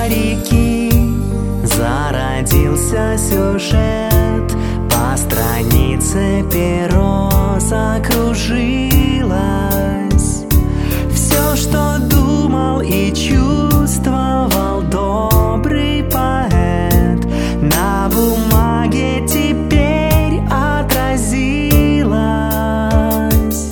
реки зародился сюжет, по странице перо закружилось. Все, что думал и чувствовал добрый поэт, на бумаге теперь отразилось.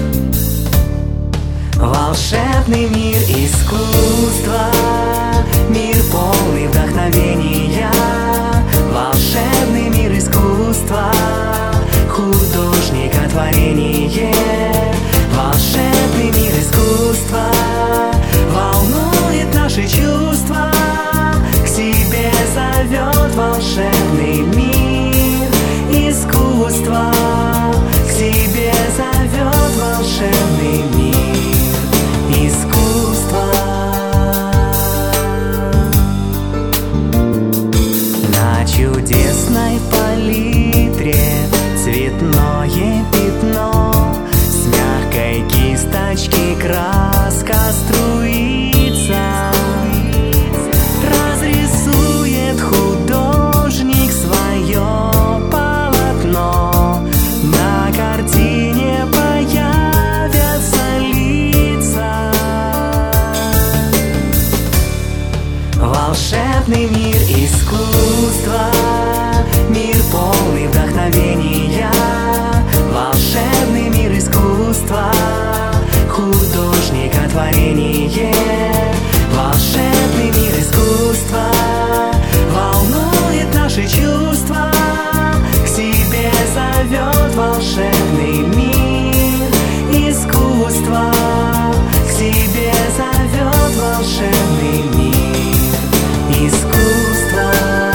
Волшебный мир искусства, мир полный вдохновения. Волшебный мир искусства, художника творение. Волшебный мир искусства волнует наши чувства, к себе зовет волшебный мир искусства, к себе зовет волшебный мир искусства. На чудесной палитре цветное пятно, с мягкой кисточки краска струится. Разрисует художник свое полотно, на картине появятся лица. Волшебный мир искусства, мир полный вдохновения. Волшебный мир искусства, художника творение. Волшебный мир искусства волнует наши чувства, к себе зовет волшебный мир искусства, к себе зовет волшебный мир искусства.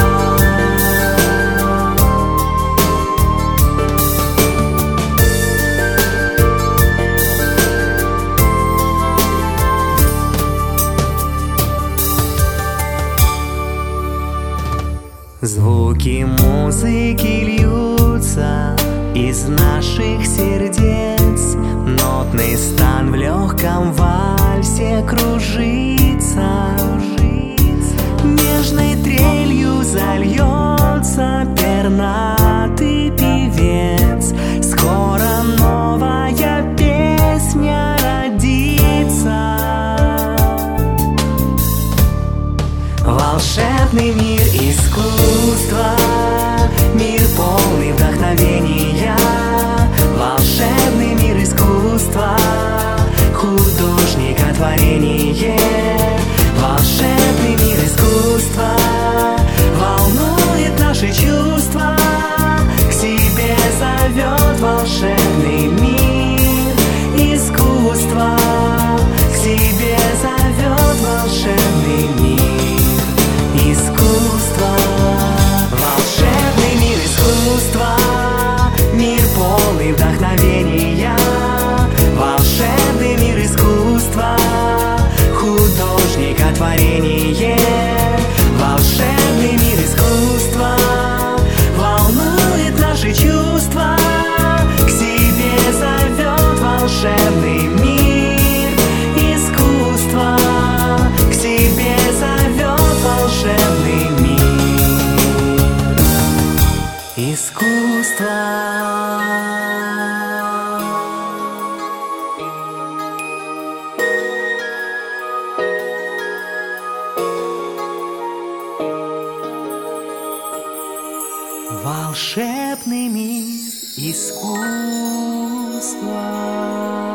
Звуки музыки льются из наших сердец, нотный стан в легком вальсе кружится. Нежной трелью зальется пернатый певец, скоро новая песня родится. Волшебный мир искусства, мир полный вдохновения. Волшебный мир искусства, художника творение. Волшебный мир искусства волнует наши чувства, к себе зовет волшебный мир искусства, к себе зовет волшебный мир искусства. Волшебный мир искусства, мир полный вдохновения. Волшебный мир искусства, художника творение. Волшебный мир искусства волнует наши чувства, к себе зовет волшебный мир искусства, к себе зовет волшебный мир искусства. Волшебный мир искусства.